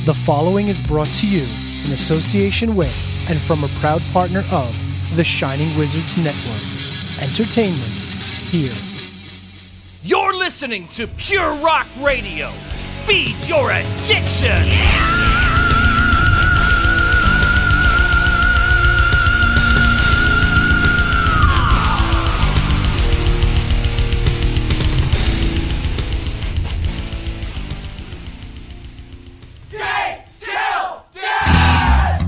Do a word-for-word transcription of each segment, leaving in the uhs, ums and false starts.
The following is brought to you in association with and from a proud partner of the Shining Wizards Network. Entertainment here. You're listening to Pure Rock Radio. Feed your addiction! Stay still, dead!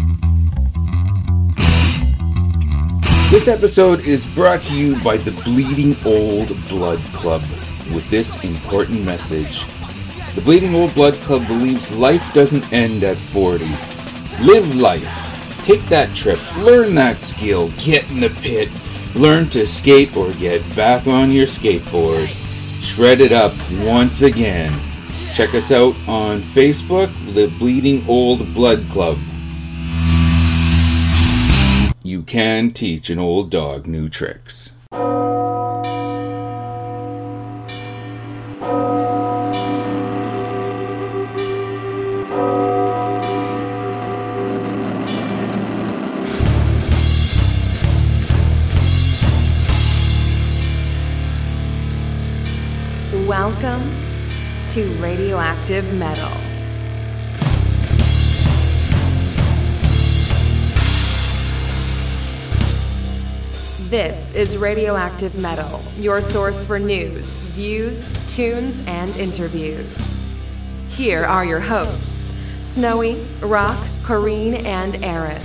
This episode is brought to you by the Bleeding Old Blood Club with this important message. The Bleeding Old Blood Club believes life doesn't end at forty. Live life. Take that trip. Learn that skill. Get in the pit. Learn to skate or get back on your skateboard. Shred it up once again. Check us out on Facebook, the Bleeding Old Blood Club. You can teach an old dog new tricks. Welcome to Radioactive Metal. This is Radioactive Metal, your source for news, views, tunes, and interviews. Here are your hosts, Snowy, Rock, Corrine, and Aaron.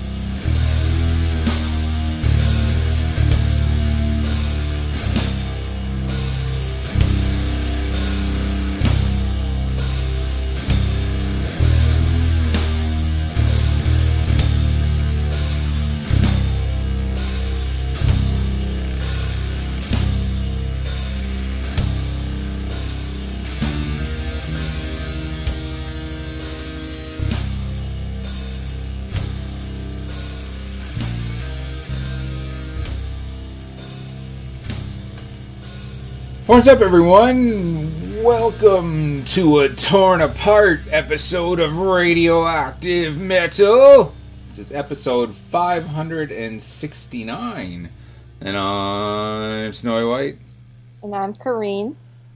What's up, everyone? Welcome to a torn apart episode of Radioactive Metal. This is episode five hundred sixty-nine, and I'm Snowy White. And I'm Corrine.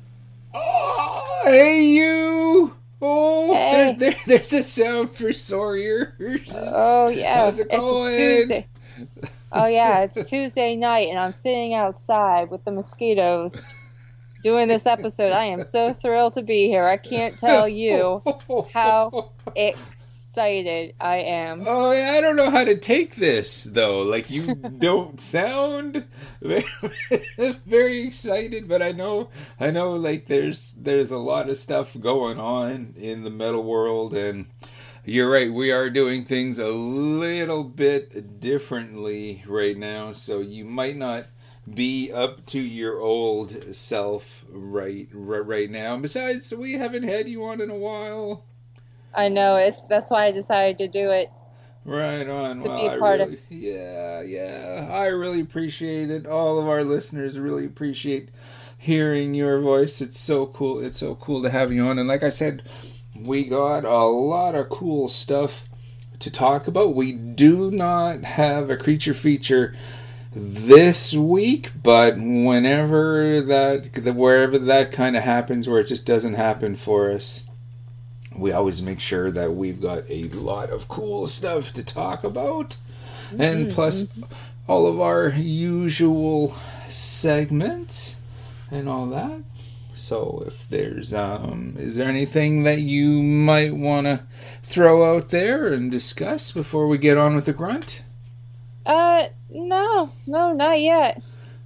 Oh, hey you! Oh, hey. There, there, there's a sound for sore ears. Oh yeah, how's it going? It's Tuesday. Oh yeah, it's Tuesday night, and I'm sitting outside with the mosquitoes. Doing this episode. I am so thrilled to be here. I can't tell you how excited I am. Oh, yeah, I don't know how to take this, though. Like, you don't sound very, very excited, but I know, I know, like, there's there's a lot of stuff going on in the metal world, and you're right, we are doing things a little bit differently right now, so you might not be up to your old self right, right right now. Besides, we haven't had you on in a while. I know, it's that's why I decided to do it. Right on. To well, be a part really, of. Yeah, yeah. I really appreciate it. All of our listeners really appreciate hearing your voice. It's so cool. It's so cool to have you on. And like I said, we got a lot of cool stuff to talk about. We do not have a creature feature this week, but whenever that, wherever that kind of happens, where it just doesn't happen for us, we always make sure that we've got a lot of cool stuff to talk about, mm-hmm. and plus all of our usual segments and all that. So if there's, um, is there anything that you might want to throw out there and discuss before we get on with the grunt? Uh, no, no, not yet.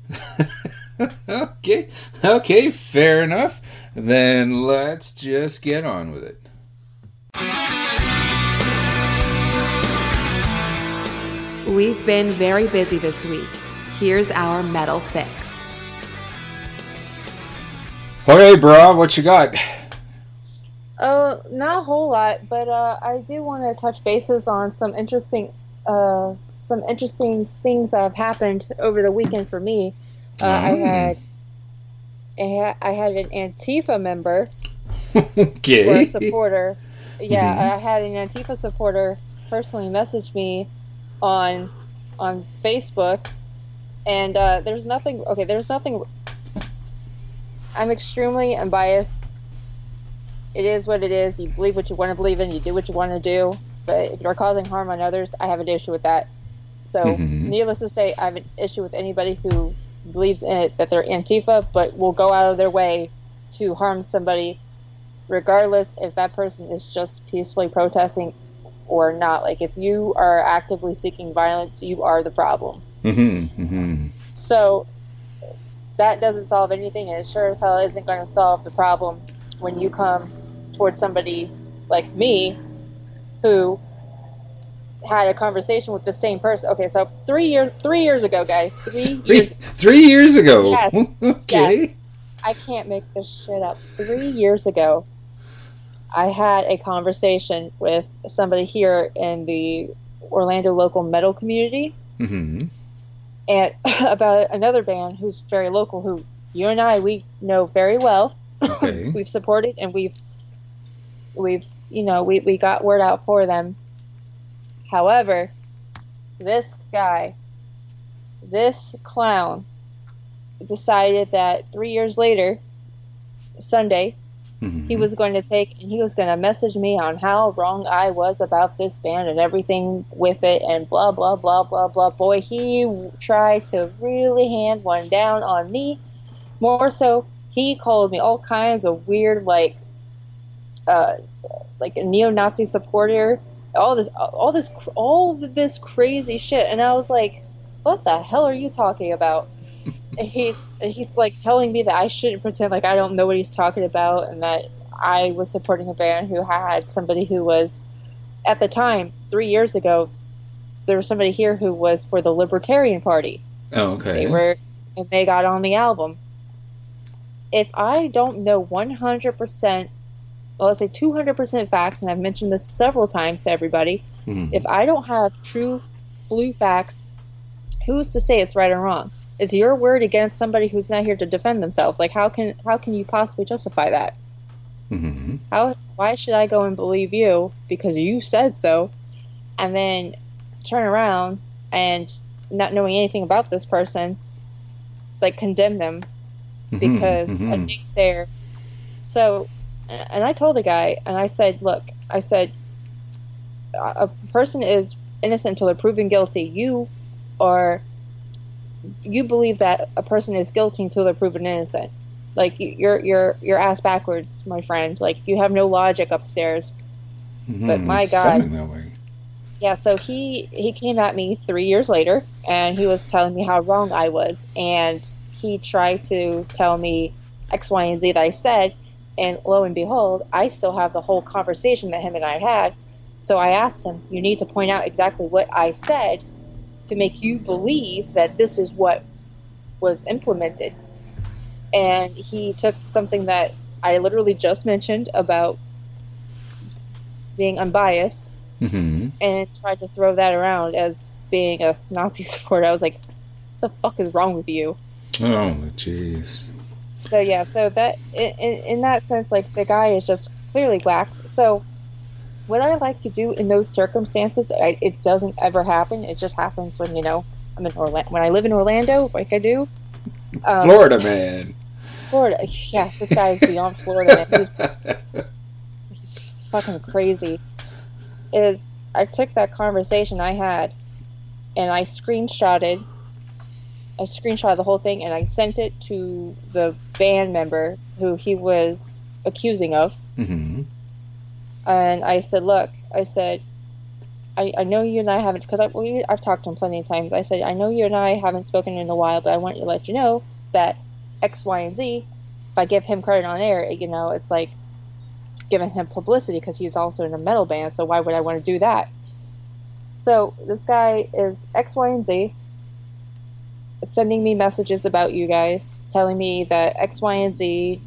okay, okay, fair enough. Then let's just get on with it. We've been very busy this week. Here's our metal fix. Okay, bro, what you got? Oh, not a whole lot, but uh, I do want to touch bases on some interesting, uh, some interesting things that have happened over the weekend for me. Uh, mm. I had, I had, I had an Antifa member, okay, or a supporter, yeah, Mhm. I had an Antifa supporter personally message me on on Facebook, and uh, there's nothing. Okay, there's nothing. I'm extremely unbiased. It is what it is. You believe what you want to believe in. You do what you want to do. But if you're causing harm on others, I have an issue with that. So, Mhm. needless to say, I have an issue with anybody who believes in it, that they're Antifa, but will go out of their way to harm somebody, regardless if that person is just peacefully protesting or not. Like, if you are actively seeking violence, you are the problem. Mm-hmm. Mm-hmm. So, that doesn't solve anything, and it sure as hell isn't going to solve the problem when you come towards somebody like me, who had a conversation with the same person. Okay, so three years three years ago, guys. Three Three, years. three years ago. Yes. Okay. Yes. I can't make this shit up. Three years ago, I had a conversation with somebody here in the Orlando local metal community, Mm-hmm. and about another band who's very local, who you and I we know very well. Okay. We've supported, and we've we've you know we we got word out for them. However, this guy, this clown, decided that three years later, Sunday, Mm-hmm. he was going to take and he was going to message me on how wrong I was about this band and everything with it and blah, blah, blah, blah, blah. Boy, he tried to really hand one down on me. More so, he called me all kinds of weird, like, uh, like a neo-Nazi supporter, all this, all this, all of this crazy shit. And I was like, what the hell are you talking about? And he's he's like telling me that I shouldn't pretend like I don't know what he's talking about, and that I was supporting a band who had somebody who was, at the time, three years ago, there was somebody here who was for the Libertarian Party. Oh, okay. They were, and they got on the album. If I don't know one hundred percent, well, let's say two hundred percent facts, and I've mentioned this several times to everybody, Mhm. if I don't have true blue facts, who's to say it's right or wrong? Is your word against somebody who's not here to defend themselves? Like, how can how can you possibly justify that? Mm-hmm. How why should I go and believe you because you said so, and then turn around and, not knowing anything about this person, like condemn them because Mm-hmm. a naysayer. So, and I told the guy, and I said, look, I said, a person is innocent until they're proven guilty. You are. You believe that a person is guilty until they're proven innocent. Like, you're you're you're ass backwards, my friend. Like, you have no logic upstairs. Mm-hmm. But my It's God. sounding that way. Yeah, so he he came at me three years later, and he was telling me how wrong I was, and he tried to tell me X, Y, and Z that I said, and lo and behold, I still have the whole conversation that him and I had. So I asked him, you need to point out exactly what I said to make you believe that this is what was implemented. And he took something that I literally just mentioned about being unbiased Mm-hmm. and tried to throw that around as being a Nazi supporter. I was like, what the fuck is wrong with you? Oh, jeez. So yeah, so that in, in, in that sense, like, the guy is just clearly whacked. So what I like to do in those circumstances, I, it doesn't ever happen. It just happens when, you know, I'm in Orlando, when I live in Orlando, like I do. Um, Florida man. Florida, yeah, this guy is beyond Florida, man. He's, he's fucking crazy. Is I took that conversation I had, and I screenshotted, I screenshotted the whole thing, and I sent it to the band member who he was accusing of. Mm-hmm. And I said, look, I said, I, I know you and I haven't, because I, we, I've talked to him plenty of times. I said, I know you and I haven't spoken in a while, but I want to let you know that X, Y, and Z, if I give him credit on air, you know, it's like giving him publicity because he's also in a metal band, so why would I want to do that? So this guy is X, Y, and Z, sending me messages about you guys, telling me that X, Y, and Z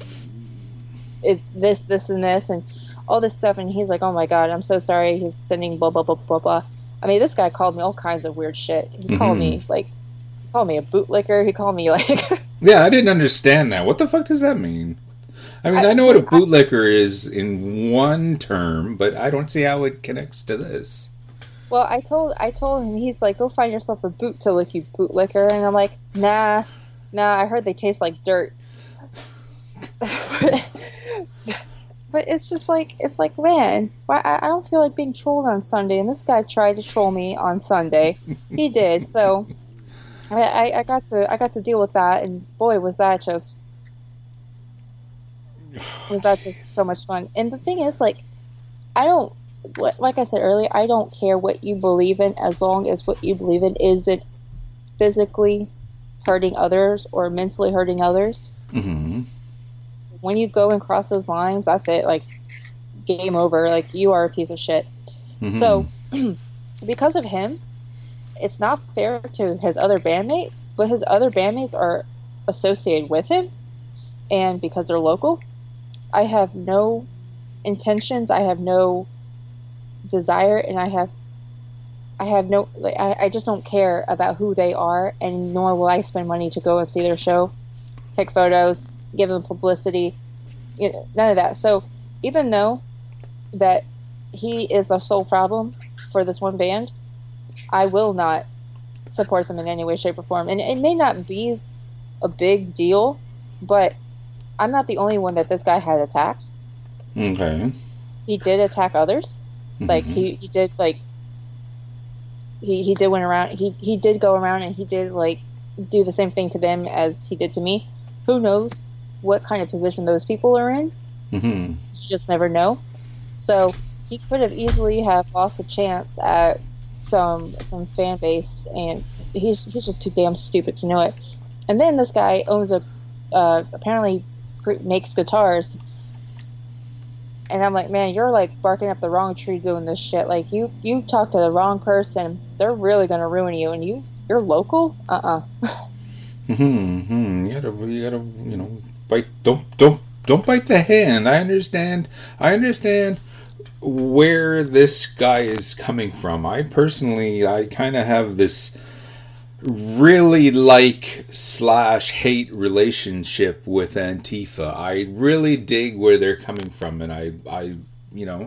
is this, this, and this, and all this stuff, and he's like, oh my god, I'm so sorry, he's sending blah, blah, blah, blah, blah. I mean, this guy called me all kinds of weird shit. He mm-hmm. called me, like, he called me a bootlicker, he called me, like... Yeah, I didn't understand that. What the fuck does that mean? I mean, I, I know what a bootlicker is in one term, but I don't see how it connects to this. Well, I told I told him, he's like, go find yourself a boot to lick, you bootlicker. And I'm like, nah, nah, I heard they taste like dirt. but, but it's just like, it's like, man, why, I, I don't feel like being trolled on Sunday. And this guy tried to troll me on Sunday. He did. So I, I, I got to I got to deal with that. And boy, was that just... was that just so much fun. And the thing is, like, I don't, like I said earlier, I don't care what you believe in as long as what you believe in isn't physically hurting others or mentally hurting others. Mm-hmm. When you go and cross those lines, that's it. Like, game over. Like, you are a piece of shit. Mm-hmm. So, because of him, it's not fair to his other bandmates, but his other bandmates are associated with him, and because they're local, I have no intentions, I have no desire, and I have I have no like I, I just don't care about who they are, and nor will I spend money to go and see their show, take photos, give them publicity, you know, none of that. So even though that he is the sole problem for this one band, I will not support them in any way, shape, or form. And it may not be a big deal, but I'm not the only one that this guy had attacked. Okay. He did attack others. Mm-hmm. Like, he, he did, like, he, he did went around, he, he did go around and he did, like, do the same thing to them as he did to me. Who knows what kind of position those people are in? Mm-hmm. You just never know. So, he could have easily have lost a chance at some some fan base, and he's he's just too damn stupid to know it. And then this guy owns a, uh, apparently makes guitars, and I'm like, man, you're like barking up the wrong tree doing this shit. Like, you you talk to the wrong person, they're really gonna ruin you. And you you're local, uh uh mm-hmm. You gotta you gotta you know bite don't don't don't bite the hand. I understand. I understand where this guy is coming from. I personally, I kind of have this really like slash hate relationship with Antifa. I really dig where they're coming from, and I, I, you know,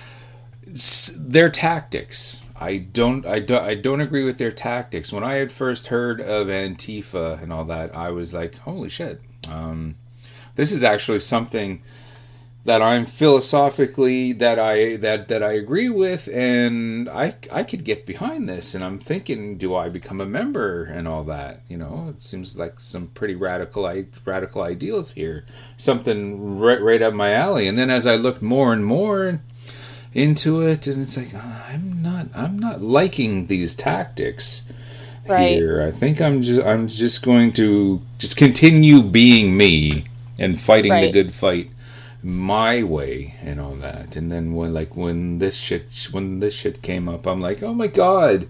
their tactics. I don't, I don't, I don't agree with their tactics. When I had first heard of Antifa and all that, I was like, holy shit. Um, this is actually something that I'm philosophically that I that that I agree with, and I I could get behind this. And I'm thinking, do I become a member and all that? You know, it seems like some pretty radical radical ideals here, something right right up my alley. And then as I looked more and more into it, and it's like, I'm not I'm not liking these tactics right here. I think I'm just I'm just going to just continue being me and fighting right. the good fight my way and all that. And then when like when this shit when this shit came up, I'm like, oh my god.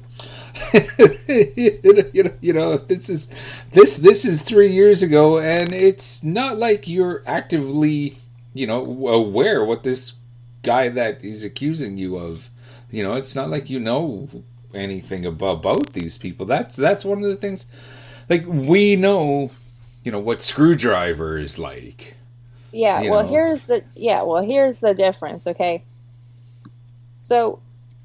you, know, you know this is this this is three years ago, and it's not like you're actively, you know, aware what this guy that he's accusing you of, you know, it's not like you know anything about, about these people. That's that's one of the things, like, we know, you know, what Screwdriver is like. Yeah, you well, know. here's the yeah, well, here's the difference, okay? So,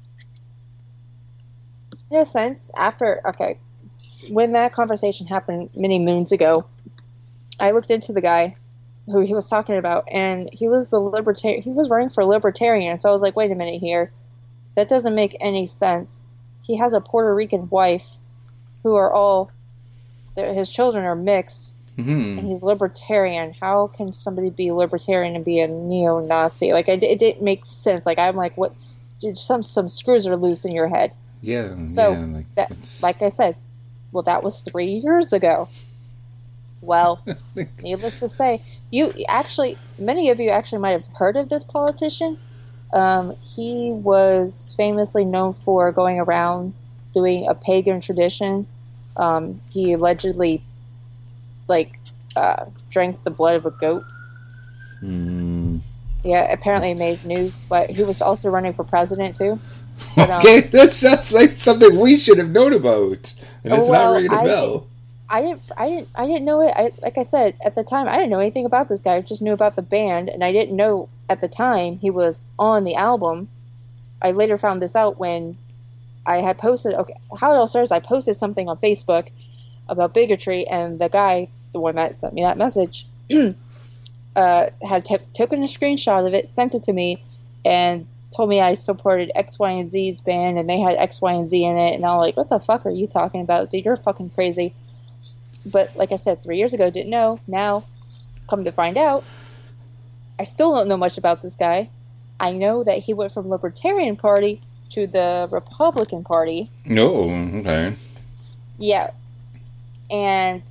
in a sense, after, okay, when that conversation happened many moons ago, I looked into the guy who he was talking about, and he was the libertarian, he was running for libertarian, so I was like, wait a minute here, that doesn't make any sense. He has a Puerto Rican wife who are all, his children are mixed, mm-hmm. and he's libertarian. How can somebody be libertarian and be a neo-Nazi? Like, it, it didn't make sense. Like, I'm like, what? Some some screws are loose in your head. Yeah. So, yeah, like, that, like I said, well, that was three years ago. Well, needless to say, you actually, many of you actually might have heard of this politician. Um, he was famously known for going around doing a pagan tradition. Um, he allegedly, like, uh, drank the blood of a goat. Mm. Yeah, apparently it made news, but he was also running for president, too. But, um, okay, that sounds like something we should have known about, and it's well, not ringing a I bell. Think, I didn't, I didn't, I didn't know it. I, like I said at the time, I didn't know anything about this guy. I just knew about the band, and I didn't know at the time he was on the album. I later found this out when I had posted. Okay, how it all starts. I posted something on Facebook about bigotry, and the guy, the one that sent me that message, uh, had t- taken a screenshot of it, sent it to me, and told me I supported X, Y, and Z's band, and they had X, Y, and Z in it, and I was like, what the fuck are you talking about, dude? You're fucking crazy. But like I said, three years ago, didn't know. Now, come to find out, I still don't know much about this guy. I know that he went from Libertarian Party to the Republican Party. No, okay. Yeah. And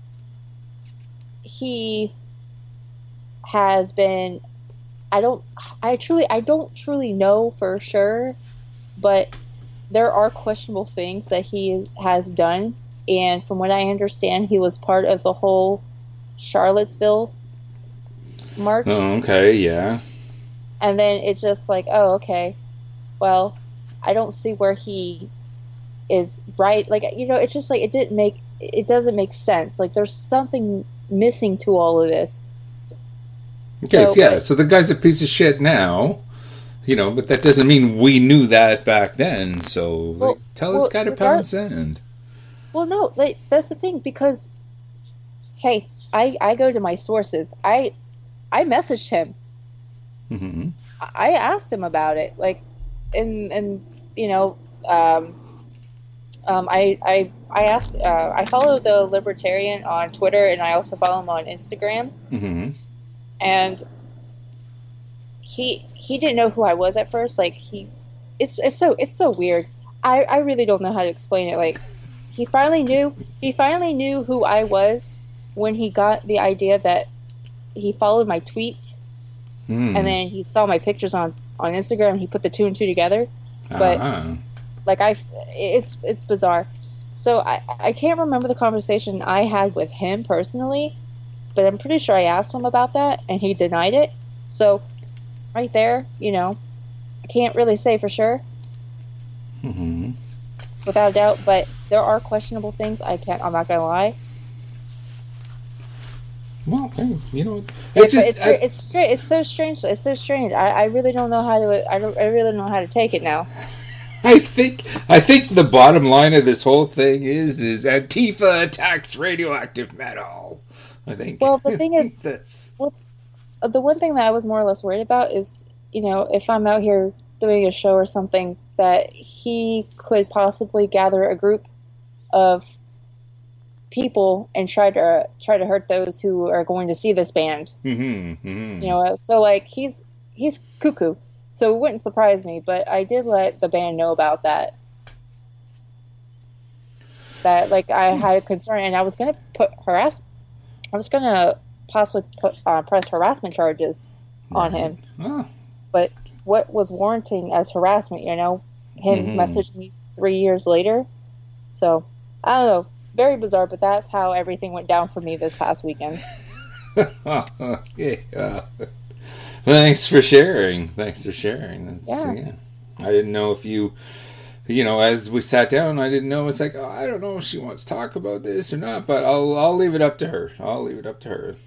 he has been... I don't, I truly, I don't truly know for sure, but there are questionable things that he has done. And from what I understand, he was part of the whole Charlottesville march. Oh, okay, yeah. And then it's just like, oh, okay. Well, I don't see where he is right. Like, you know, it's just like, it didn't make, it doesn't make sense. Like, there's something missing to all of this. Okay, so, yeah, but, so the guy's a piece of shit now, you know, but that doesn't mean we knew that back then, so well, like, tell well, this guy to pound sand. Well, no, like, that's the thing, because, hey, I, I go to my sources. I I messaged him. Mm-hmm. I asked him about it, like, and, and you know, um, um, I, I, I asked, uh, I follow the Libertarian on Twitter, and I also follow him on Instagram. Mm-hmm. And he he didn't know who I was at first. Like he, it's it's so it's so weird. I, I really don't know how to explain it. Like he finally knew he finally knew who I was when he got the idea that he followed my tweets, mm. and then he saw my pictures on, on Instagram. And he put the two and two together. But uh-huh. like I, it's it's bizarre. So I I can't remember the conversation I had with him personally. But I'm pretty sure I asked him about that, and he denied it. So, right there, you know, I can't really say for sure, mm-hmm. without a doubt. But there are questionable things. I can't. I'm not gonna lie. Well, hey, you know, It's it's just it's I, it's straight. It's so strange. It's so strange. I, I really don't know how to. I don't. I really don't know how to take it now. I think I think the bottom line of this whole thing is is Antifa attacks radioactive metal. I think. Well, the thing is, that's well, the one thing that I was more or less worried about is, you know, if I'm out here doing a show or something, that he could possibly gather a group of people and try to try to hurt those who are going to see this band. Mm-hmm, mm-hmm. You know, so like he's he's cuckoo, so it wouldn't surprise me. But I did let the band know about that. That like I had a concern, and I was going to put harass. I was going to possibly put, uh, press harassment charges on right. him. Oh. But what was warranting as harassment, you know, him mm-hmm. messaged me three years later. So, I don't know. Very bizarre, but that's how everything went down for me this past weekend. yeah. Thanks for sharing. Thanks for sharing. That's, yeah. yeah. I didn't know if you... You know, as we sat down, I didn't know. It's like, oh, I don't know if she wants to talk about this or not, but I'll I'll leave it up to her. I'll leave it up to her.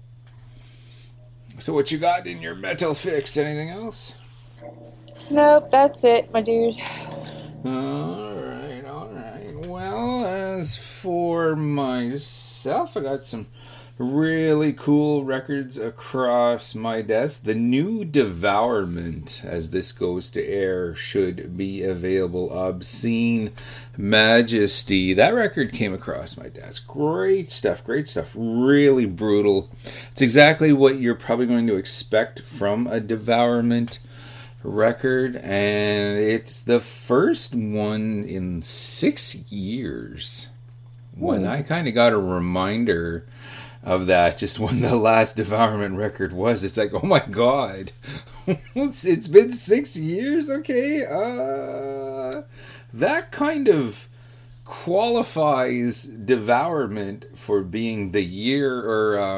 So what you got in your metal fix? Anything else? Nope, that's it, my dude. All right, all right. Well, as for myself, I got some really cool records across my desk. The new Devourment, as this goes to air, should be available. Obscene Majesty. That record came across my desk. Great stuff, great stuff. Really brutal. It's exactly what you're probably going to expect from a Devourment record, and it's the first one in six years when I kind of got a reminder of that, just when the last Devourment record was. It's like, oh my god, it's, it's been six years. Okay, uh, that kind of qualifies Devourment for being the year, or um,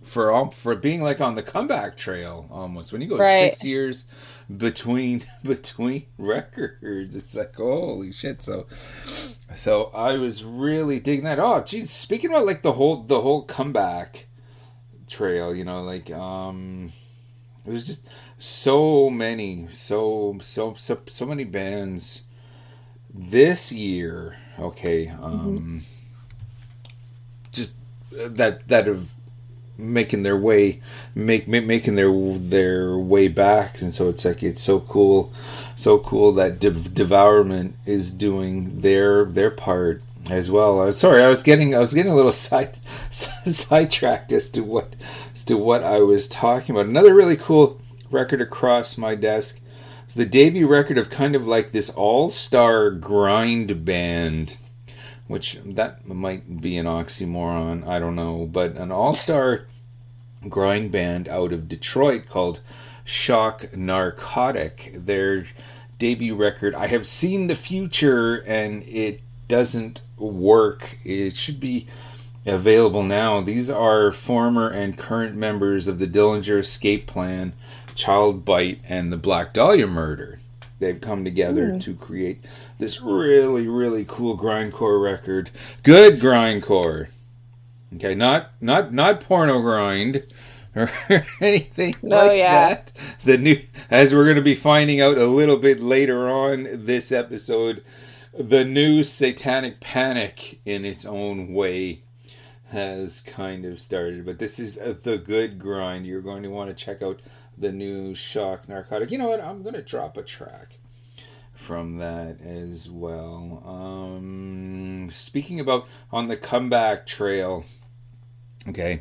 for all, for being like on the comeback trail almost. When you go Right. six years between between records, it's like holy shit. So so I was really digging that. Oh, geez, speaking about like the whole the whole comeback trail, you know, like um, it was just so many, so so so so many bands this year. Okay, um, mm-hmm. just that that have making their way make, make making their their way back, and so it's like it's so cool so cool that Dev- Devourment is doing their their part as well. I was sorry I was getting I was getting a little side sidetracked as to what as to what I was talking about. Another really cool record across my desk is the debut record of kind of like this all-star grind band, which that might be an oxymoron, I don't know, but an all-star grind band out of Detroit called Shock Narcotic. Their debut record, I have seen the future and it doesn't work. It should be available now. These are former and current members of the Dillinger Escape Plan, Child Bite, and the Black Dahlia Murder. They've come together mm. to create this really, really cool grindcore record. Good grindcore. Okay, not not not porno grind or anything oh, like yeah. that. The new, as we're going to be finding out a little bit later on this episode, the new Satanic Panic in its own way has kind of started. But this is uh, the good grind. You're going to want to check out the new Shock Narcotic. You know what? I'm going to drop a track from that as well. Um, speaking about on the comeback trail, okay,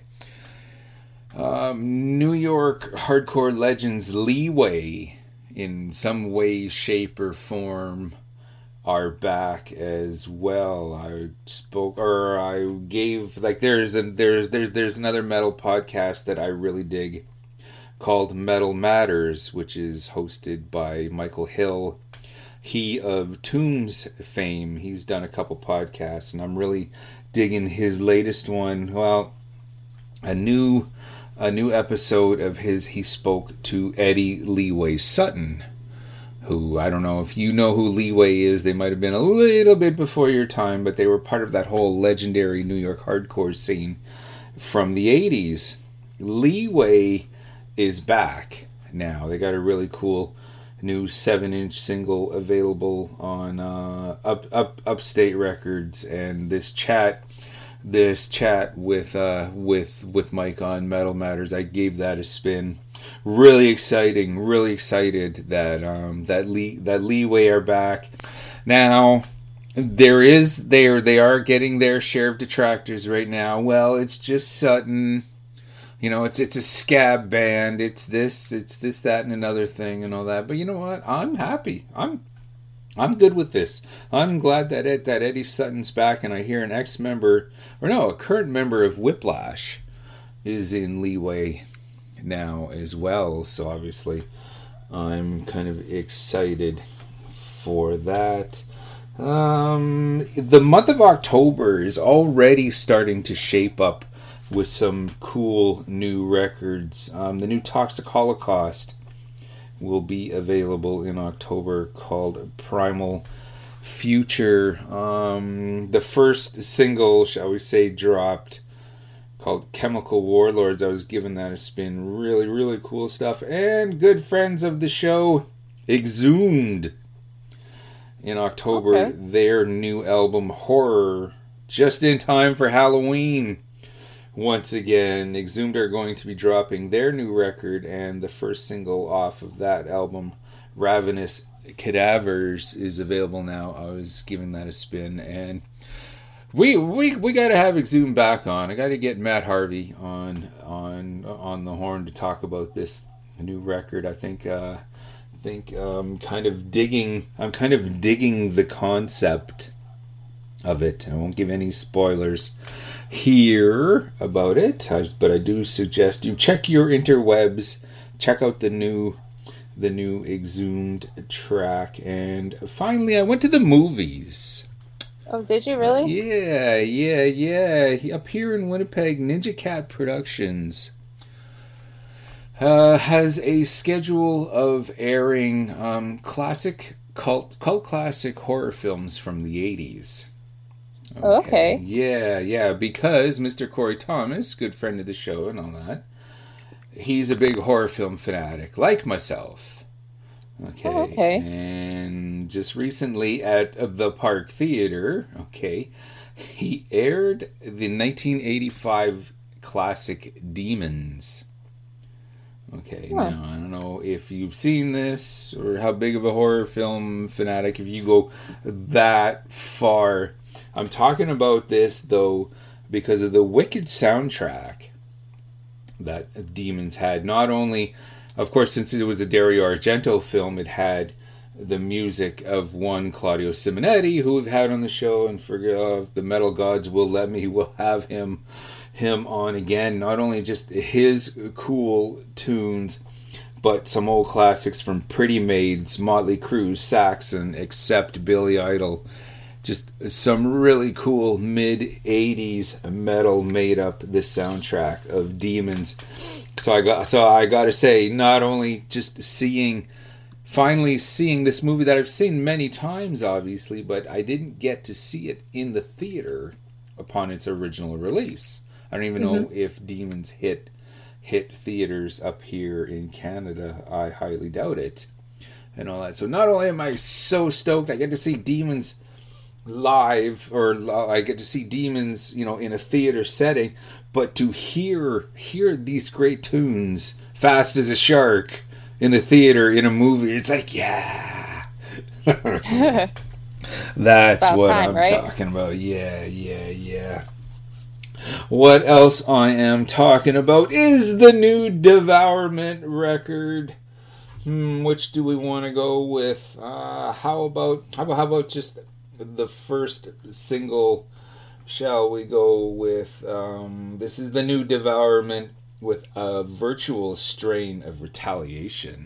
um, New York hardcore legends Leeway, in some way, shape, or form, are back as well. I spoke, or I gave, like, there's a there's there's there's another metal podcast that I really dig called Metal Matters, which is hosted by Michael Hill. He of Tombs fame. He's done a couple podcasts, and I'm really digging his latest one. Well, a new a new episode of his, he spoke to Eddie Leeway Sutton, who, I don't know if you know who Leeway is. They might have been a little bit before your time, but they were part of that whole legendary New York hardcore scene from the eighties. Leeway is back now. They got a really cool new seven-inch single available on uh, up up Upstate Records, and this chat, this chat with uh, with with Mike on Metal Matters, I gave that a spin. Really exciting, really excited that um, that Lee that Leeway are back now. There is they are they are getting their share of detractors right now. Well, it's just Sutton. You know, it's it's a scab band. It's this, it's this, that, and another thing, and all that. But you know what? I'm happy. I'm I'm good with this. I'm glad that Ed, that Eddie Sutton's back, and I hear an ex-member, or no, a current member of Whiplash is in Leeway now as well. So obviously, I'm kind of excited for that. Um, the month of October is already starting to shape up with some cool new records. Um, the new Toxic Holocaust will be available in October, called Primal Future. Um, the first single, shall we say, dropped, called Chemical Warlords. I was giving that a spin. Really, really cool stuff. And good friends of the show, Exhumed, in October, okay. Their new album, Horror, just in time for Halloween. Once again, Exhumed are going to be dropping their new record, and the first single off of that album, Ravenous Cadavers, is available now. I was giving that a spin, and we we we got to have Exhumed back on. I got to get Matt Harvey on on on the horn to talk about this new record. I think uh, I think um, kind of digging. I'm kind of digging the concept of it. I won't give any spoilers here about it, but I do suggest you check your interwebs, check out the new the new Exhumed track. And finally, I went to the movies. Oh, did you really? Yeah, yeah, yeah. He, up here in Winnipeg, Ninja Cat Productions uh, has a schedule of airing um, classic cult cult classic horror films from the eighties. Okay. okay. Yeah, yeah, because Mister Corey Thomas, good friend of the show and all that, he's a big horror film fanatic, like myself. Okay. Oh, okay. And just recently at the Park Theater, okay, he aired the nineteen eighty-five classic Demons. Okay, huh. Now I don't know if you've seen this or how big of a horror film fanatic, if you go that far. I'm talking about this, though, because of the wicked soundtrack that Demons had. Not only, of course, since it was a Dario Argento film, it had the music of one Claudio Simonetti, who we've had on the show, and for uh, the Metal Gods Will Let Me, we'll have him him on again. Not only just his cool tunes, but some old classics from Pretty Maids, Motley Crue, Saxon, Except Billy Idol. Just some really cool mid-eighties metal made up this soundtrack of Demons. So I got so I got to say, not only just seeing, finally seeing this movie that I've seen many times, obviously, but I didn't get to see it in the theater upon its original release. I don't even mm-hmm. know if Demons hit hit theaters up here in Canada. I highly doubt it, and all that. So not only am I so stoked, I get to see Demons live, or I get to see Demons, you know, in a theater setting, but to hear hear these great tunes, Fast as a Shark, in the theater in a movie, it's like, yeah. That's about what time, I'm right? talking about. Yeah, yeah, yeah. What else I am talking about is the new Devourment record. Hmm, which do we want to go with? Uh, how about how about how about just the first single? Shall we go with um, this is the new Devourment with a Virtual Strain of Retaliation.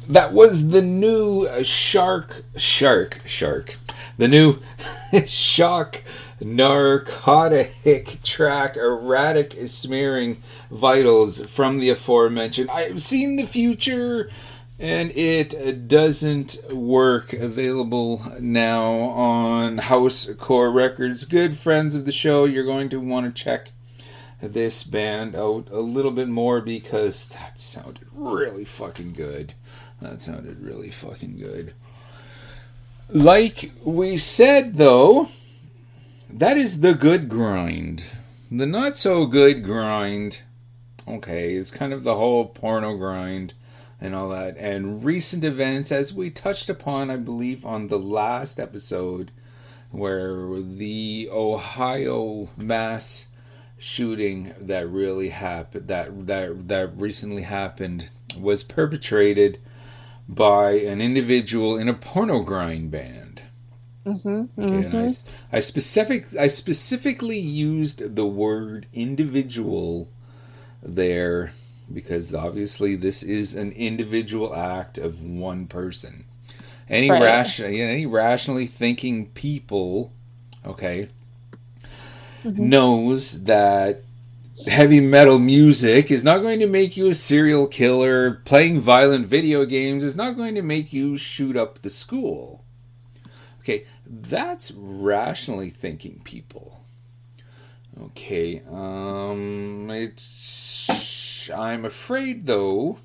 that was the new uh, Shark, Shark, Shark. The new Shock narcotic track, Erratic Smearing Vitals, from the aforementioned I've Seen the Future, and it doesn't work. Available now on House Core Records. Good friends of the show, you're going to want to check this band out a little bit more, because that sounded really fucking good. That sounded really fucking good. Like we said, though, that is the good grind. The not so good grind, okay, is kind of the whole porno grind and all that. And recent events, as we touched upon, I believe, on the last episode, where the Ohio mass shooting that really happened, that that that recently happened, was perpetrated by an individual in a porno grind band. Mm-hmm, okay, mm-hmm. and I, I specific I specifically used the word individual there, because obviously this is an individual act of one person. Any right. ration, any rationally thinking people, okay, mm-hmm. knows that heavy metal music is not going to make you a serial killer. Playing violent video games is not going to make you shoot up the school. Okay, that's rationally thinking people. Okay, um, it's... I'm afraid, though,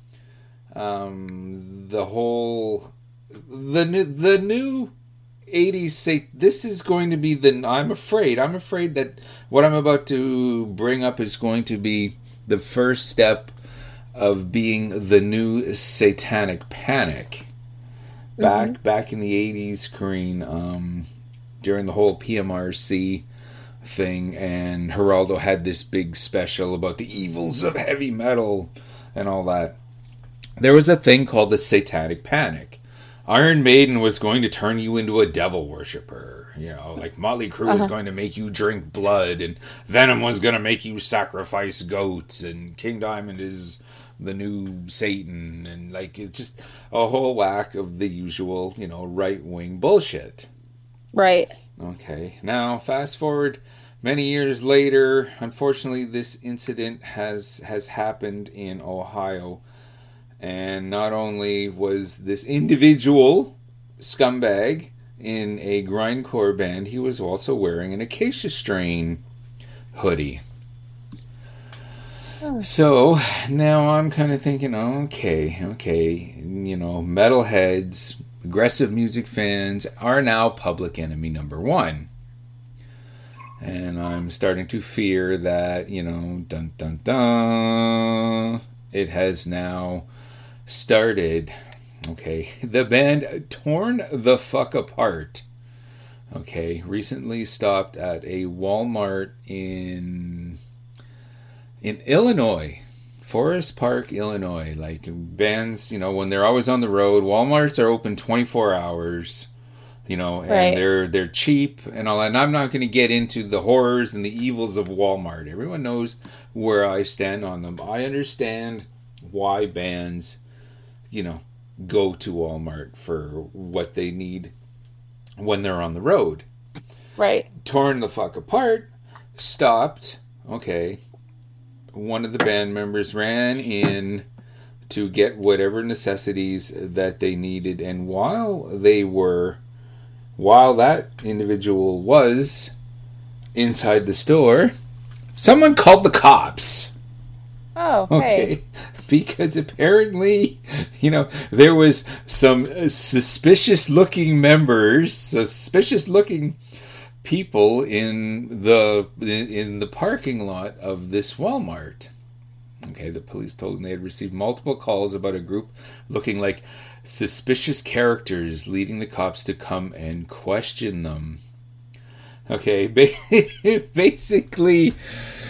um, the whole... The new... The new eighties say this is going to be the I'm afraid I'm afraid that what I'm about to bring up is going to be the first step of being the new satanic panic. Back mm-hmm. back in the eighties, Corrine, um, during the whole P M R C thing, and Geraldo had this big special about the evils of heavy metal and all that. There was a thing called the satanic panic. Iron Maiden was going to turn you into a devil worshiper. You know, like Motley Crue uh-huh. was going to make you drink blood, and Venom was going to make you sacrifice goats, and King Diamond is the new Satan, and like it's just a whole whack of the usual, you know, right-wing bullshit. Right. Okay. Now, fast forward many years later, unfortunately, this incident has has happened in Ohio. And not only was this individual scumbag in a grindcore band, he was also wearing an Acacia Strain hoodie. Oh. So now I'm kind of thinking, okay, okay, you know, metalheads, aggressive music fans are now public enemy number one. And I'm starting to fear that, you know, dun dun dun, it has now started. Okay, the band Torn the Fuck Apart, okay, recently stopped at a Walmart in in Illinois, Forest Park, Illinois. Like, bands, you know, when they're always on the road, Walmarts are open twenty-four hours, you know, and right. they're they're cheap and all that. And I'm not going to get into the horrors and the evils of Walmart. Everyone knows where I stand on them. I understand why bands, you know, go to Walmart for what they need when they're on the road. Right. Torn the Fuck Apart stopped. Okay. One of the band members ran in to get whatever necessities that they needed, and while they were while that individual was inside the store, someone called the cops. Oh, okay. Hey. Because apparently, you know, there was some suspicious-looking members, suspicious-looking people in the in the parking lot of this Walmart. Okay, the police told them they had received multiple calls about a group looking like suspicious characters, leading the cops to come and question them. Okay, basically,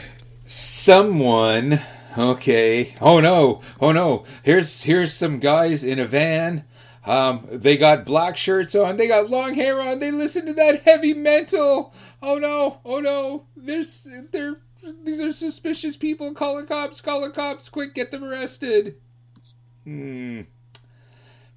someone... Okay. Oh no. Oh no. Here's here's some guys in a van. Um, they got black shirts on. They got long hair on. They listen to that heavy metal. Oh no. Oh no. There's they're these are suspicious people. Call the cops. Call the cops. Quick, get them arrested. Hmm.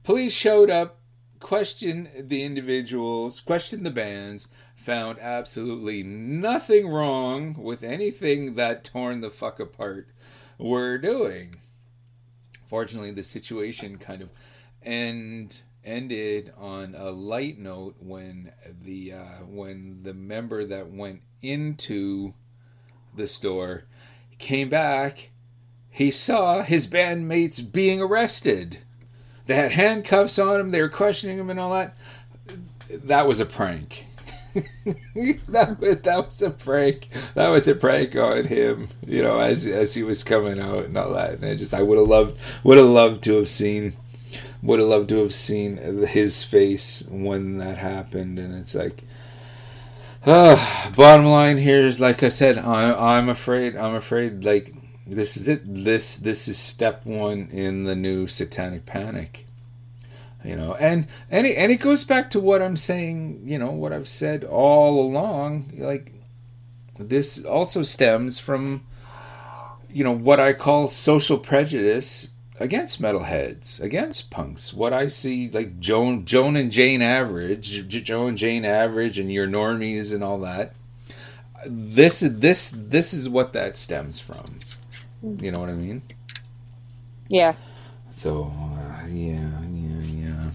Police showed up, questioned the individuals, questioned the bands, found absolutely nothing wrong with anything that Torn the Fuck Apart were doing. Fortunately, the situation kind of end, ended on a light note when the uh, when the member that went into the store came back. He saw his bandmates being arrested. They had handcuffs on him. They were questioning him and all that. That was a prank. that, was, that was a prank. That was a prank on him. You know, as as he was coming out and all that. And I just, I would have loved, would have loved to have seen, would have loved to have seen his face when that happened. And it's like, uh, bottom line here is, like I said, I, I'm afraid. I'm afraid. Like, this is it. This this is step one in the new Satanic Panic. You know, and and it, and it goes back to what I'm saying. You know, what I've said all along. Like, this also stems from, you know, what I call social prejudice against metalheads, against punks. What I see, like Joan, Joan and Jane Average, Joan and Jane Average, and your normies and all that. This this this is what that stems from. You know what I mean? Yeah. So uh, yeah, yeah, yeah.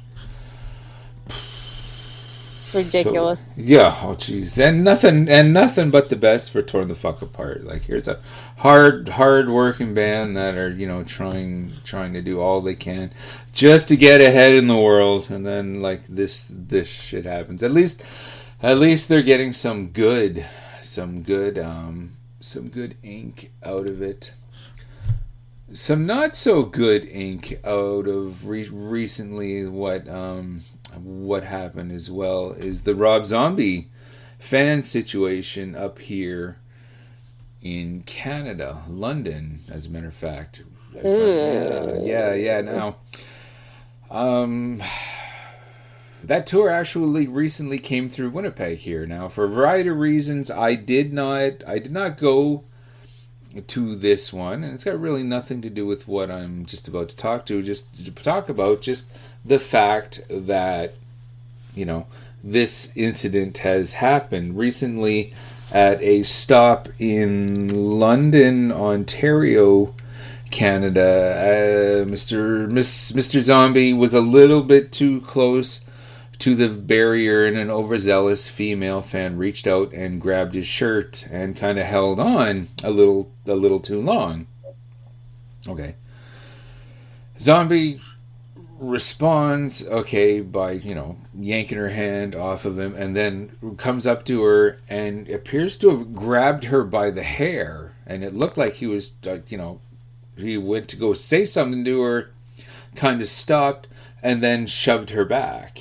It's ridiculous. So, yeah. Oh, jeez. And nothing, and nothing but the best for Torn the Fuck Apart. Like, here's a hard, hard working band that are, you know, trying, trying to do all they can just to get ahead in the world, and then like this, this shit happens. At least, at least they're getting some good, some good, um, some good ink out of it. Some not so good ink out of re- recently. What um, what happened as well is the Rob Zombie fan situation up here in Canada, London, as a matter of fact. Yeah, yeah, yeah. Now, um, that tour actually recently came through Winnipeg here. Now, for a variety of reasons, I did not, I did not go to this one, and it's got really nothing to do with what I'm just about to talk to. Just to talk about just the fact that, you know, this incident has happened recently at a stop in London, Ontario, Canada. Uh, Mister Miss Mister Zombie was a little bit too close to the barrier, and an overzealous female fan reached out and grabbed his shirt and kind of held on a little a little too long. Okay. Zombie responds, okay, by, you know, yanking her hand off of him, and then comes up to her and appears to have grabbed her by the hair, and it looked like he was, uh, you know, he went to go say something to her, kind of stopped, and then shoved her back.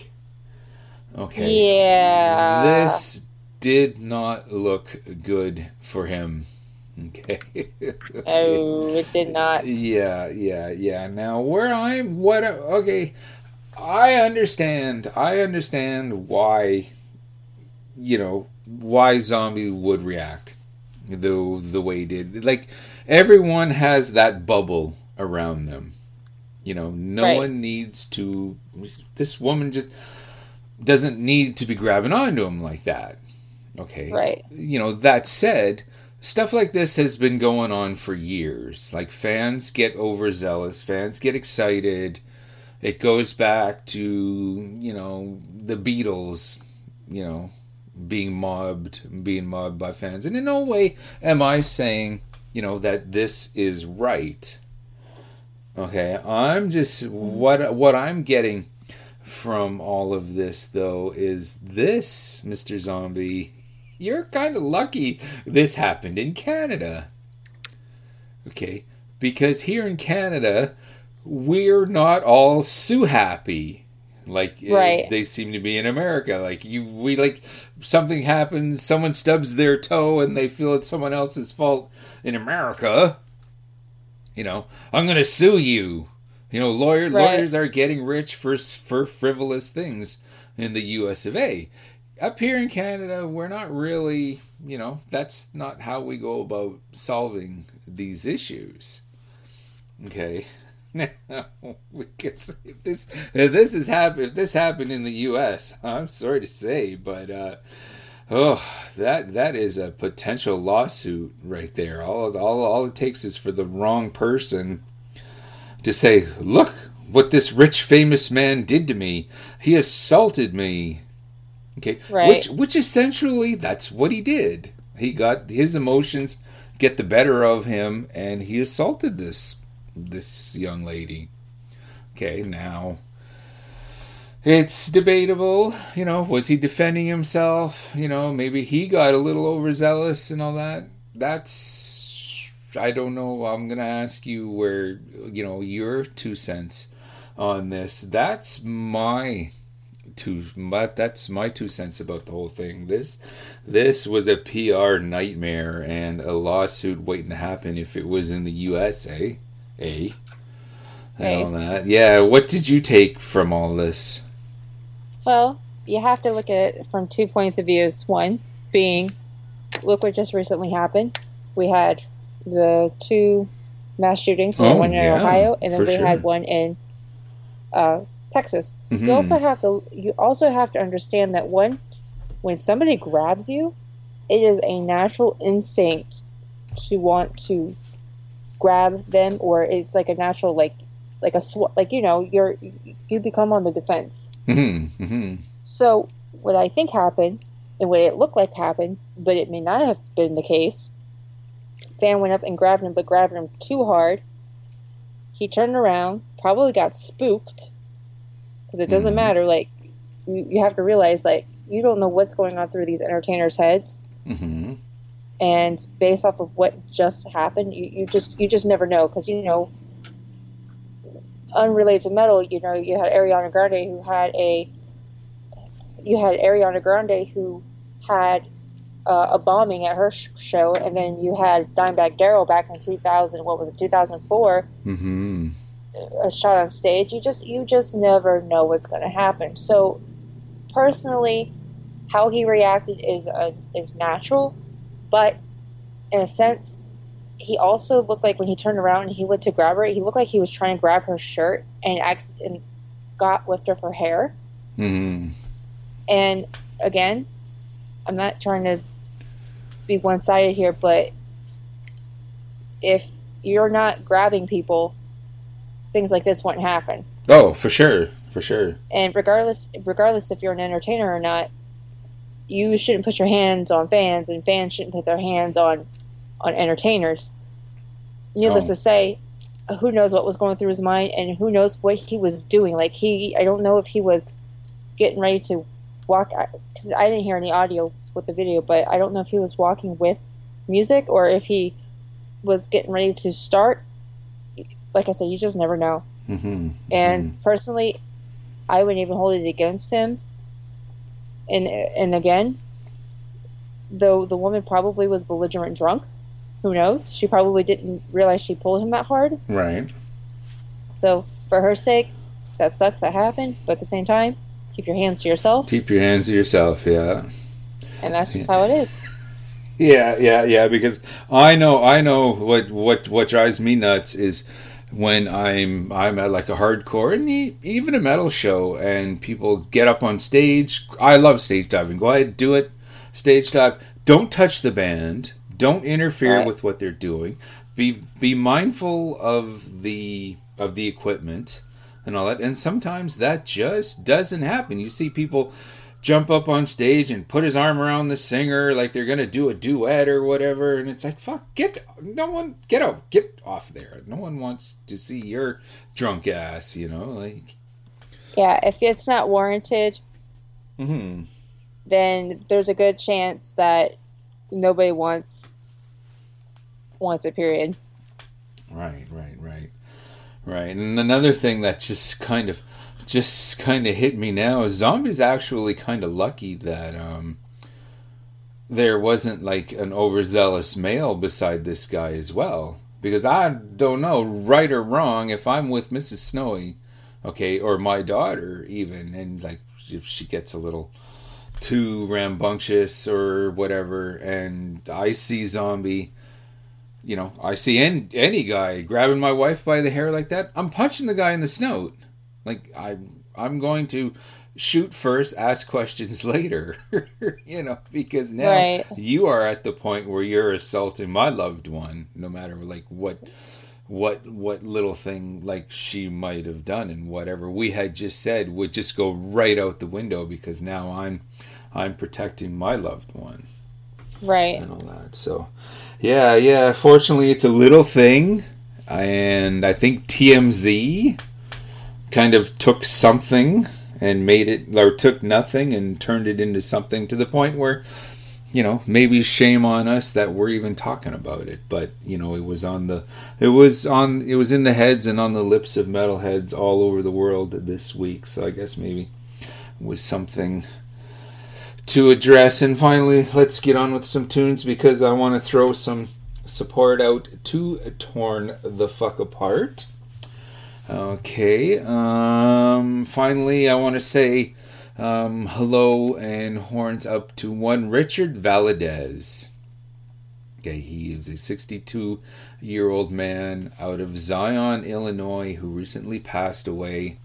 Okay. Yeah. This did not look good for him. Okay. Oh, it did not. Yeah, yeah, yeah. Now, where I'm, what, okay, I understand, I understand why, you know, why Zombie would react the, the way he did. Like, everyone has that bubble around them. You know, no right. one needs to, this woman just doesn't need to be grabbing onto him like that. Okay. Right. You know, that said, stuff like this has been going on for years. Like, fans get overzealous, fans get excited. It goes back to, you know, the Beatles, you know, being mobbed, being mobbed by fans. And in no way am I saying, you know, that this is right. Okay. I'm just, what what I'm getting from all of this, though, is this, Mister Zombie, you're kind of lucky this happened in Canada. Okay? Because here in Canada, we're not all so happy like right. it, they seem to be in America. Like, you, we, like, something happens, someone stubs their toe and they feel it's someone else's fault. In America, you know, I'm going to sue you. You know, lawyer, right. lawyers are getting rich for for frivolous things in the U S of A. Up here in Canada, we're not really, you know, that's not how we go about solving these issues. Okay. because if this if this is hap- if this happened in the U S, I'm sorry to say, but uh, oh, that that is a potential lawsuit right there. All all all it takes is for the wrong person to say, "Look what this rich famous man did to me. He assaulted me." Okay, right. which which essentially that's what he did. He got his emotions get the better of him, and he assaulted this this young lady. Okay, now it's debatable, you know, was he defending himself? You know, maybe he got a little overzealous and all that. That's, I don't know. I'm going to ask you where, you know, your two cents on this. That's my two, but that's my two cents about the whole thing. This, this was a P R nightmare and a lawsuit waiting to happen if it was in the U S A. A. And all that. Yeah, what did you take from all this? Well, you have to look at it from two points of view. One being, look what just recently happened. We had the two mass shootings, Oh, one in yeah, Ohio, and then for we sure. had one in uh, Texas. Mhm. You also have to you also have to understand that one, when somebody grabs you, it is a natural instinct to want to grab them, or it's like a natural like like a sw- like you know you're you become on the defense. Mm-hmm, mm-hmm. So what I think happened, and what it looked like happened, but it may not have been the case. Fan went up and grabbed him, but grabbed him too hard. He turned around, probably got spooked, because it doesn't Mhm. matter. Like you, you have to realize, like you don't know what's going on through these entertainers' heads, Mm-hmm. and based off of what just happened, you, you just you just never know, because you know. Unrelated to metal, you know, you had Ariana Grande who had a, you had Ariana Grande who had uh, a bombing at her sh- show, and then you had Dimebag Darrell back in two thousand, what was it, two thousand four, Mm-hmm. a shot on stage. You just, you just never know what's going to happen. So, personally, how he reacted is uh, is natural, but in a sense, he also looked like when he turned around and he went to grab her, he looked like he was trying to grab her shirt and act- and got lift of her hair. Mm-hmm. And again, I'm not trying to be one-sided here, but if you're not grabbing people, things like this won't happen. Oh, for sure, for sure. And regardless, regardless if you're an entertainer or not, you shouldn't put your hands on fans, and fans shouldn't put their hands on on entertainers. Needless Oh. to say, who knows what was going through his mind, and who knows what he was doing. Like he, I don't know if he was getting ready to walk, because I didn't hear any audio with the video, but I don't know if he was walking with music or if he was getting ready to start. Like I said, you just never know. Mm-hmm. And personally, I wouldn't even hold it against him. And and again, though the woman probably was belligerent drunk, who knows? She probably didn't realize she pulled him that hard. Right. So for her sake, that sucks that happened. But at the same time, keep your hands to yourself. Keep your hands to yourself, yeah. And that's just how it is. Yeah, yeah, yeah, because I know I know what what what drives me nuts is when I'm I'm at like a hardcore and e- even a metal show and people get up on stage. I love stage diving. Go ahead, do it. Stage dive. Don't touch the band. Don't interfere Right. with what they're doing. Be be mindful of the of the equipment and all that. And sometimes that just doesn't happen. You see people jump up on stage and put his arm around the singer like they're gonna do a duet or whatever, and it's like, fuck, get no one get out get off there. No one wants to see your drunk ass, you know, like. Yeah, if it's not warranted, Mm-hmm. then there's a good chance that nobody wants wants it, period. Right, right, right, right. And another thing that just kind of, just kind of hit me now is Zombie's actually kind of lucky that um, there wasn't like an overzealous male beside this guy as well. Because I don't know, right or wrong, if I'm with Missus Snowy, okay, or my daughter even, and like if she gets a little too rambunctious or whatever, and I see Zombie you know, I see any, any guy grabbing my wife by the hair like that, I'm punching the guy in the snout. Like, I, I'm going to shoot first, ask questions later, you know, because now right. you are at the point where you're assaulting my loved one, no matter, like, what, what, what little thing, like, she might have done, and whatever we had just said would just go right out the window, because now I'm, I'm protecting my loved one. Right. And all that. So, yeah, yeah. Fortunately, it's a little thing. And I think T M Z kind of took something and made it, or took nothing and turned it into something, to the point where, you know, maybe shame on us that we're even talking about it. But, you know, it was on the, it was on, it was in the heads and on the lips of metalheads all over the world this week. So I guess maybe it was something to address. And finally, let's get on with some tunes, because I want to throw some support out to Torn the Fuck Apart. Okay. Um, finally, I want to say um, hello and horns up to one Richard Valadez. Okay, he is a sixty-two-year-old man out of Zion, Illinois, who recently passed away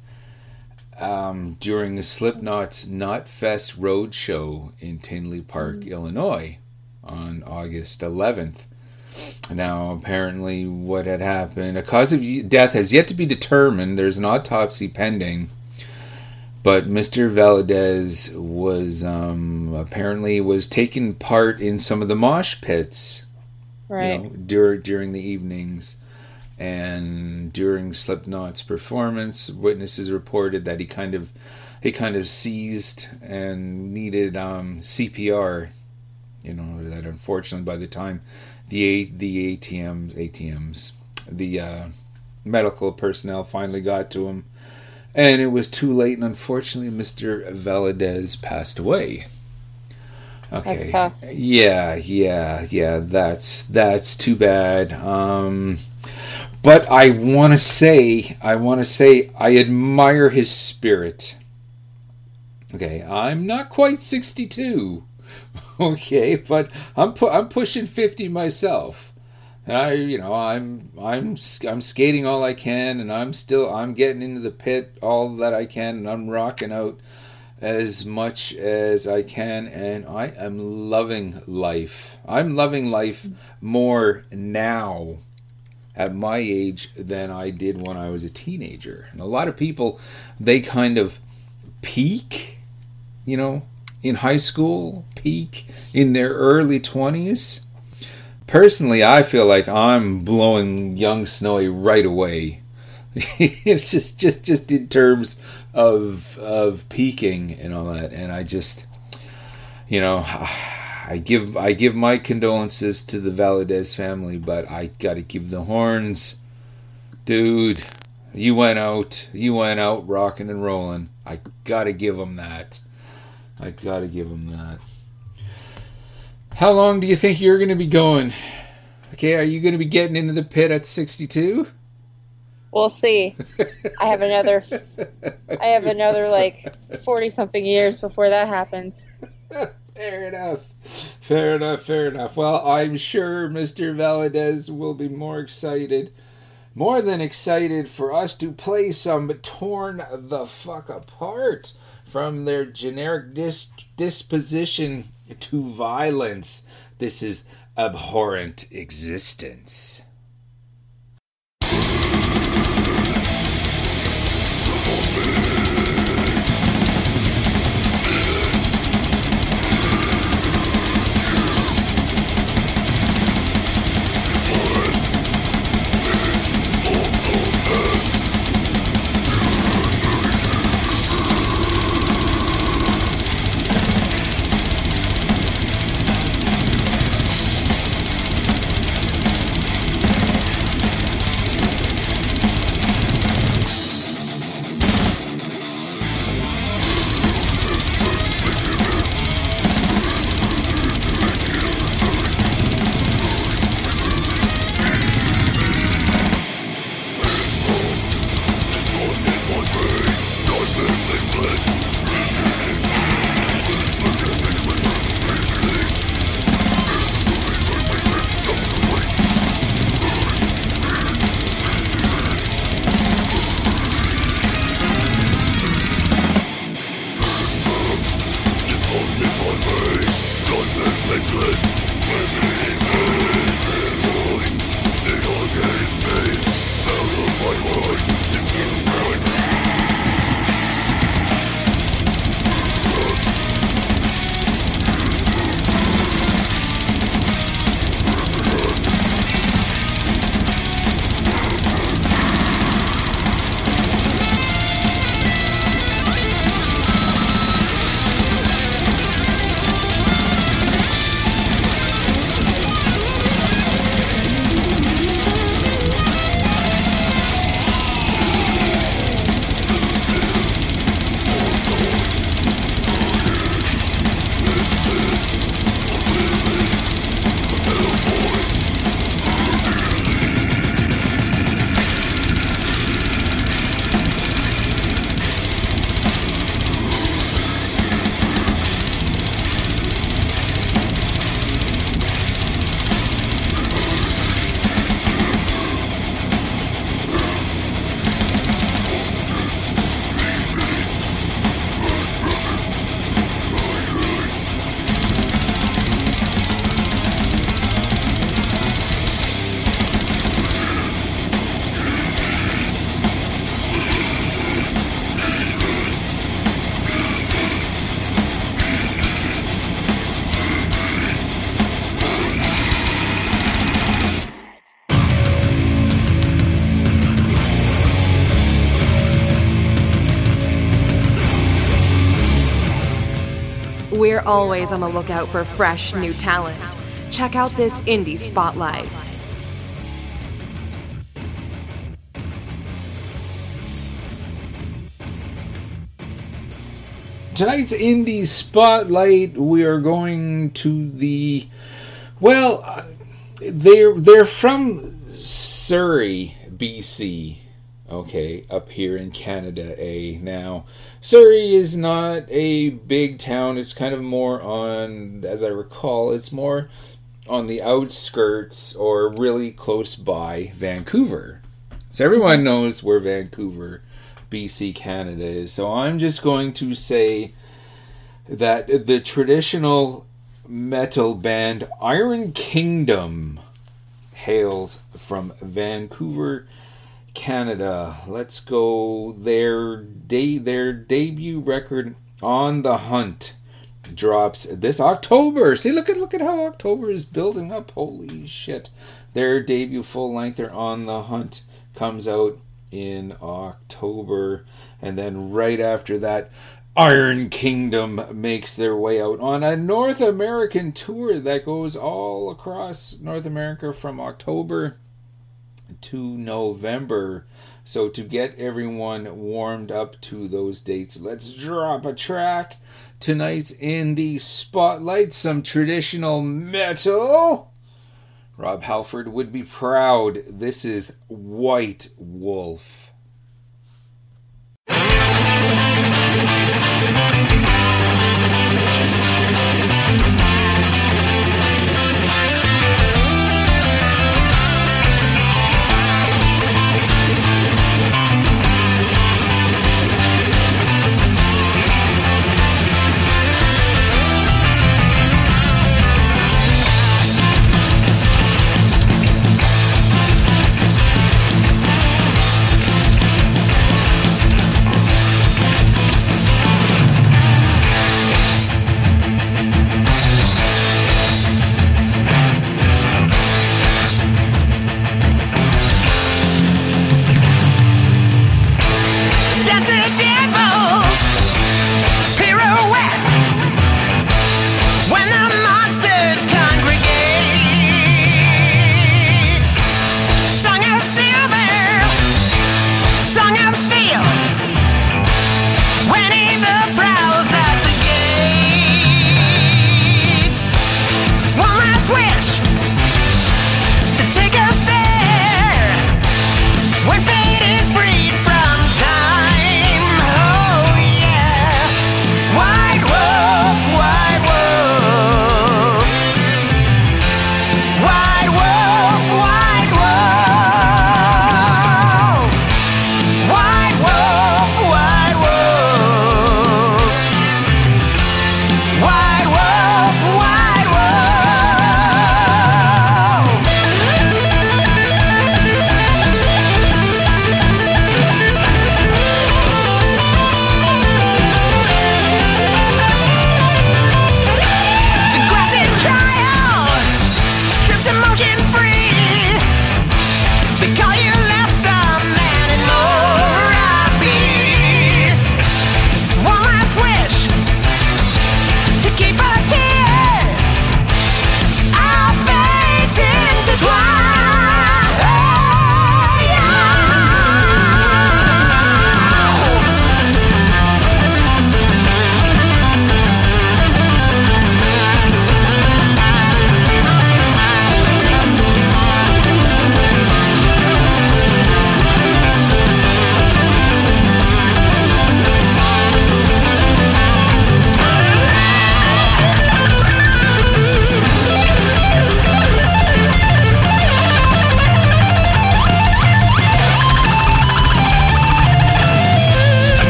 Um, during a Slipknot's Knotfest Road Show in Tinley Park, mm. Illinois, on August eleventh. Now, apparently, what had happened, a cause of death has yet to be determined. There's an autopsy pending, but Mister Valadez was um, apparently was taking part in some of the mosh pits, right, you know, dur- during the evenings. And during Slipknot's performance, witnesses reported that he kind of he kind of seized and needed um, C P R. You know, that unfortunately by the time the the A T Ms, A T Ms, the uh, medical personnel finally got to him, and it was too late. And unfortunately, Mister Valadez passed away. Okay. That's tough. Yeah, yeah, yeah. That's that's too bad. Um, but I want to say, I want to say, I admire his spirit. Okay, I'm not quite sixty-two. Okay, but I'm pu- I'm pushing fifty myself. And I, you know, I'm I'm I'm skating all I can, and I'm still I'm getting into the pit all that I can, and I'm rocking out as much as I can, and I am loving life. I'm loving life more now at my age than I did when I was a teenager. And a lot of people, they kind of peak, you know, in high school, peak in their early twenties. Personally, I feel like I'm blowing young Snowy right away. It's just, just, just in terms of of peaking and all that. And I just, you know, I give I give my condolences to the Valadez family, but I gotta give the horns, dude. You went out, you went out rocking and rolling. I gotta give them that. I gotta give them that. How long do you think you're gonna be going? Okay, are you gonna be getting into the pit at sixty-two? We'll see. I have another, I have another like forty something years before that happens. Fair enough. Fair enough. Fair enough. Well, I'm sure Mister Valadez will be more excited, more than excited, for us to play some Torn the Fuck Apart from their generic dis- disposition to violence. This is Abhorrent Existence. We're always on the lookout for fresh new talent. Check out this Indie Spotlight. Tonight's Indie Spotlight, we are going to the, well, they're, they're from Surrey, B C, okay, up here in Canada, eh? Now, Surrey is not a big town. It's kind of more on, as I recall, it's more on the outskirts or really close by Vancouver. So everyone knows where Vancouver, B C, Canada is. So I'm just going to say that the traditional metal band Iron Kingdom hails from Vancouver, Canada. Let's go. Their day, their debut record, On the Hunt, drops this October. See, look at look at how October is building up. Holy shit! Their debut full lengther, On the Hunt, comes out in October, and then right after that, Iron Kingdom makes their way out on a North American tour that goes all across North America from October to November. So to get everyone warmed up to those dates, let's drop a track. Tonight's Indie Spotlight, some traditional metal. Rob Halford would be proud. This is White Wolf. We'll be right back.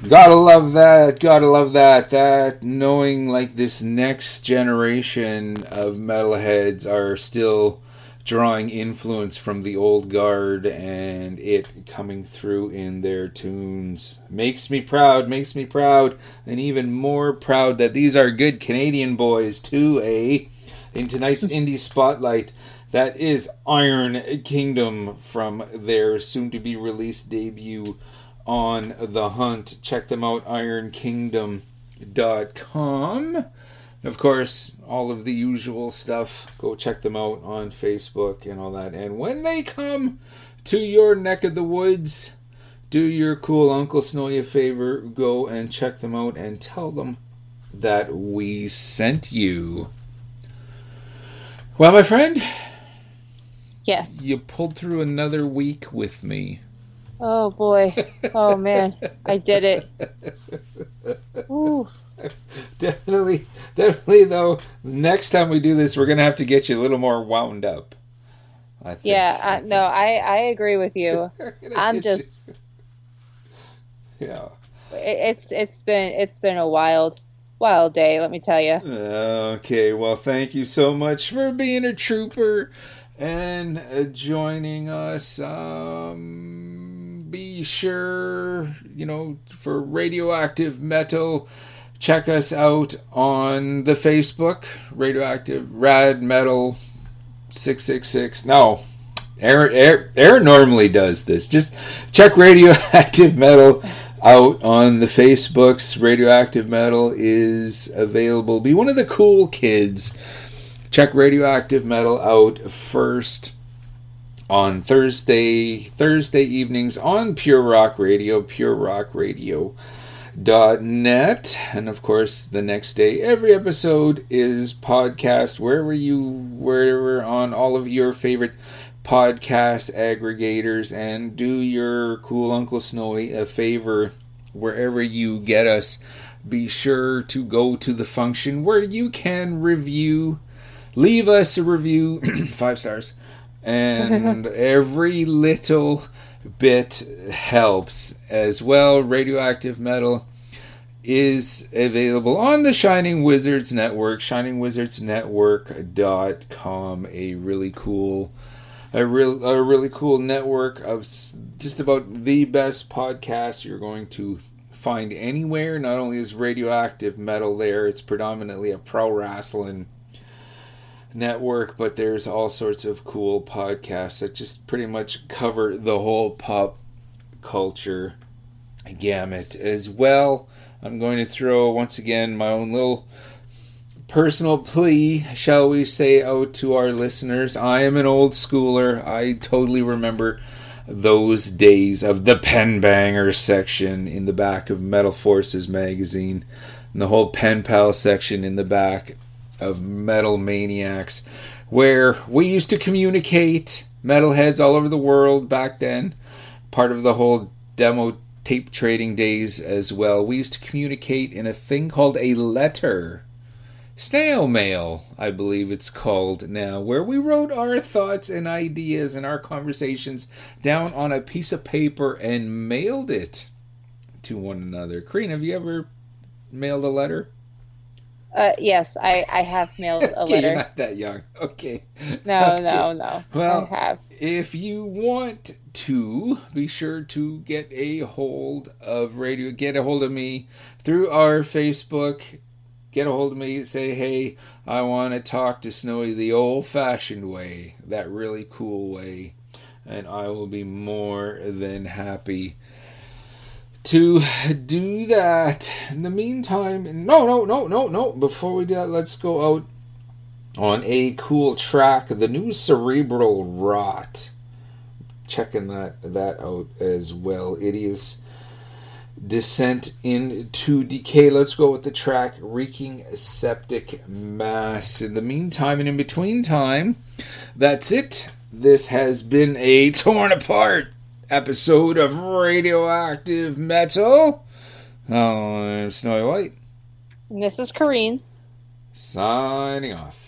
Gotta love that. Gotta love that. That knowing like this next generation of metalheads are still drawing influence from the old guard and it coming through in their tunes makes me proud. Makes me proud, and even more proud that these are good Canadian boys too. Eh? In tonight's Indie Spotlight, that is Iron Kingdom from their soon-to-be released debut On the Hunt. Check them out, iron kingdom dot com. Of course, all of the usual stuff. Go check them out on Facebook and all that. And when they come to your neck of the woods, do your cool Uncle Snowy a favor. Go and check them out and tell them that we sent you. Well, my friend. Yes. You pulled through another week with me. Oh boy. Oh man. I did it. Ooh. Definitely, definitely though, next time we do this, we're going to have to get you a little more wound up. I think. Yeah, I uh, think. no, I, I agree with you. I'm just... You. Yeah. It, it's it's been it's been a wild, wild day, let me tell you. Okay, well, thank you so much for being a trooper and uh, joining us. Um, be sure, you know, for Radioactive Metal, check us out on the Facebook, Radioactive Rad Metal six six six. No, Aaron, Aaron, Aaron normally does this. Just check Radioactive Metal out on the Facebooks. Radioactive Metal is available. Be one of the cool kids. Check Radioactive Metal out first on Thursday, Thursday evenings on Pure Rock Radio, pure rock radio dot net. And of course, the next day, every episode is podcast wherever you, wherever on all of your favorite podcast aggregators. And do your cool Uncle Snowy a favor, wherever you get us, be sure to go to the function where you can review, leave us a review, five stars, and every little bit helps as well. Radioactive Metal is available on the Shining Wizards Network, shining wizards network dot com. A really cool a real a really cool network of just about the best podcasts you're going to find anywhere. Not only is Radioactive Metal there, it's predominantly a pro wrestling network, but there's all sorts of cool podcasts that just pretty much cover the whole pop culture gamut as well. I'm going to throw once again my own little personal plea, shall we say, out to our listeners. I am an old schooler. I totally remember those days of the pen banger section in the back of Metal Forces magazine, and the whole pen pal section in the back of Metal Maniacs, where we used to communicate, metalheads all over the world back then, part of the whole demo tape trading days as well. We used to communicate in a thing called a letter, snail mail, I believe it's called now, where we wrote our thoughts and ideas and our conversations down on a piece of paper and mailed it to one another. Kareen, have you ever mailed a letter? Uh, yes, I, I have mailed a Okay, letter. you're not that young. Okay. No, Okay. no, no. Well, I have. if you want to, be sure to get a hold of radio. Get a hold of me through our Facebook. Get a hold of me. Say, hey, I want to talk to Snowy the old-fashioned way, that really cool way, and I will be more than happy to do that. In the meantime, no, no, no, no, no. Before we do that, let's go out on a cool track. The new Cerebral Rot. Checking that that out as well. It is Descent into Decay. Let's go with the track Reeking Septic Mass. In the meantime and in between time, that's it. This has been a torn apart episode of Radioactive Metal. I'm Snowy White. And this is Kareen. Signing off.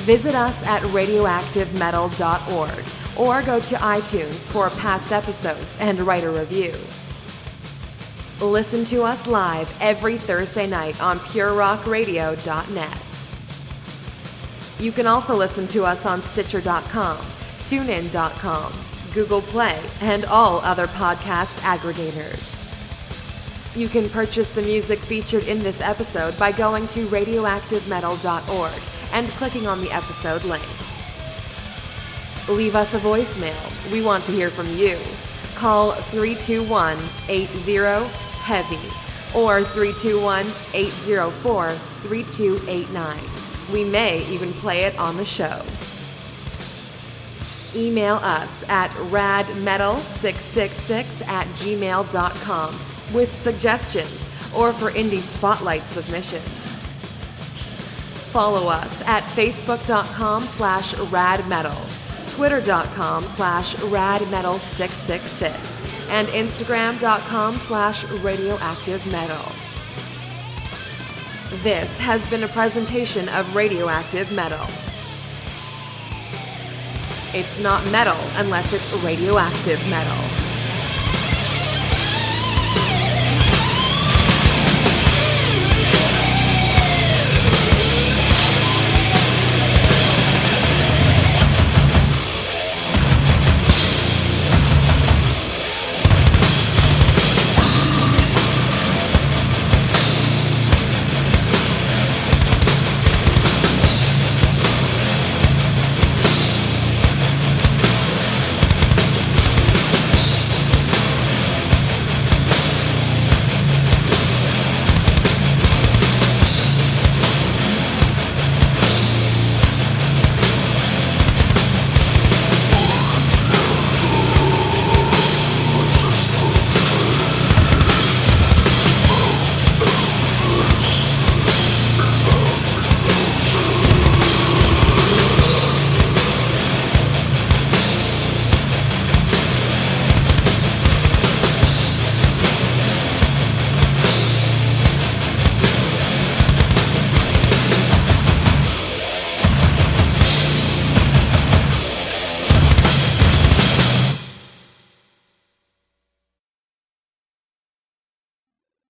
Visit us at radioactive metal dot org or go to iTunes for past episodes and write a review. Listen to us live every Thursday night on pure rock radio dot net. You can also listen to us on Stitcher dot com, tune in dot com, Google Play, and all other podcast aggregators. You can purchase the music featured in this episode by going to radioactive metal dot org and clicking on the episode link. Leave us a voicemail. We want to hear from you. Call three two one, eight zero, HEAVY or three two one, eight zero four, three two eight nine. We may even play it on the show. Email us at rad metal six six six at gmail dot com with suggestions or for indie spotlight submissions. Follow us at facebook dot com slash radmetal, twitter dot com slash radmetal six six six, and instagram dot com slash radioactive metal. This has been a presentation of Radioactive Metal. It's not metal unless it's radioactive metal.